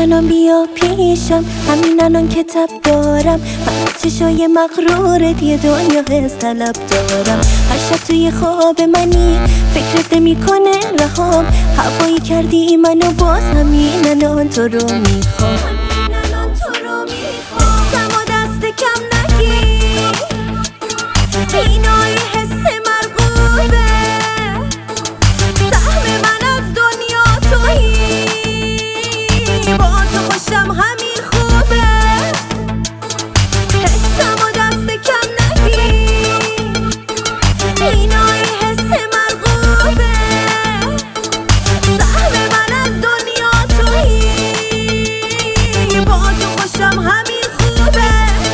الان بیا پیشم، همین الان کتاب دارم. من از چشای مغرورت یه دنیا حس طلب دارم. هر شب توی خواب منی، فکرت نمی‌کنه رهام. هوایی کردی منو، باز همین الان تو رو میخوام. حسم و دست کم نگیر، اینای حس مرغوبه. سهم من از دنیا تویی، با تو خوشم همین خوبه. حسم و دست کم نگیر، اینای حس مرغوبه. سهم من از دنیا تویی، با تو خوشم همین خوبه.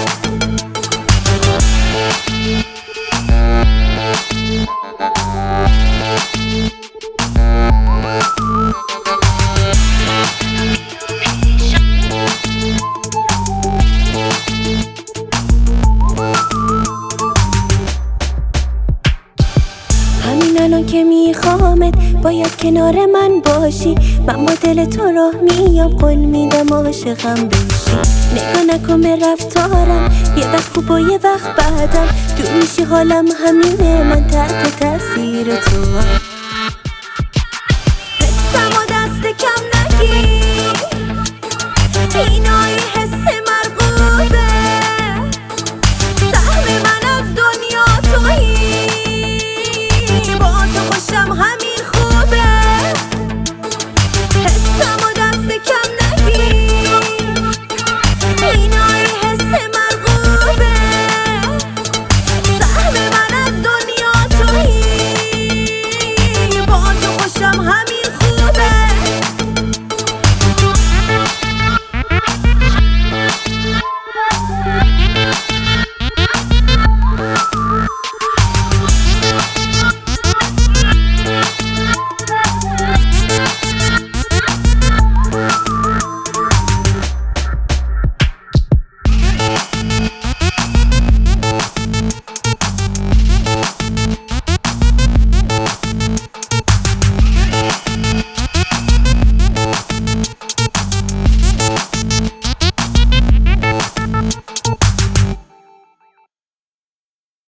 همین الان که میخوامت، باید کنار من باشی. من با دل تو راه میام، قول میدم عاشقم بشی. نگاه نکن به رفتارم، یه وقت خوب و یه وقت بعدم. دور میشی حالم همینه، من تحت تاثیر تو هم. حسم و دست کم نگیر، اینای حس مرغوبه. سهم من از دنیا تویی، با تو خوشم همین